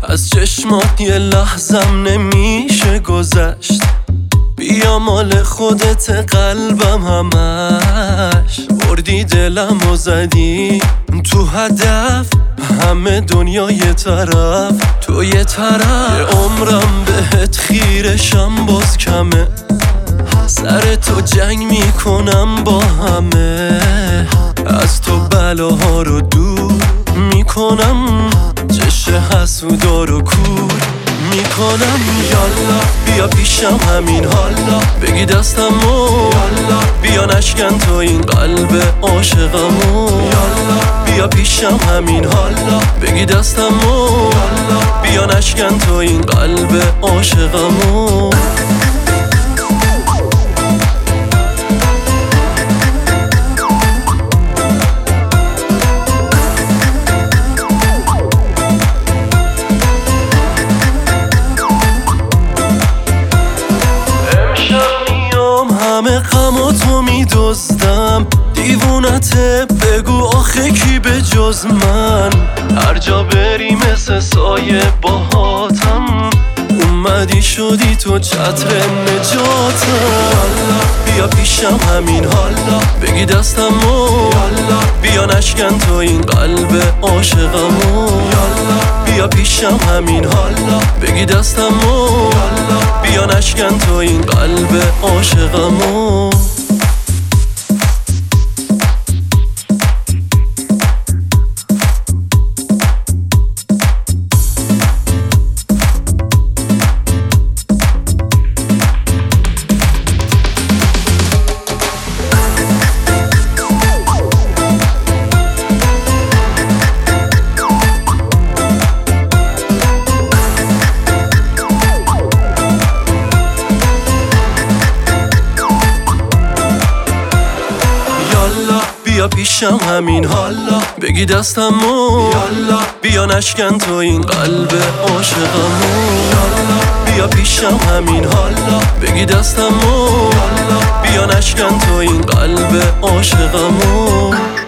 از چشمات یه لحظم نمیشه گذشت. بیا مال خودت قلبم همش، بردی دلم و زدی تو هدف. همه دنیا یه طرف، تو یه طرف. یه عمرم بهت خیرشم باز کمه، سر تو جنگ میکنم با همه. از تو بلاها رو دور میکنم، چشه حسودا رو کور میکنم. یالا بیا پیشم همین حالا، بگی دستمو یالا. بیا نشکن تو این قلب عاشقمو یالا. بیا پیشم همین حالا، بگی دستمو یالا. بیا نشکن تو این قلب عاشقمو. همه غماتو میدزدم، دیوونته بگو آخه کی به جز من. هر جا بری مثل سایه باهاتم، اومدی شدی تو چتر نجاتم. بیا پیشم همین حالا، بگی دستمو یالا. بیا نشکن تو این قلب عاشقمو یالا. بیا پیشم همین حالا، بگی دستمو یالا. بیا نشکن تو این قلب عاشقمو. بیا پیشم همین حالا، بگی دستمو یالا. بیا نشکن تو این قلب عاشقمو یالا. بیا پیشم همین حالا، بگی دستمو یالا. بیا نشکن تو این قلب عاشقمو.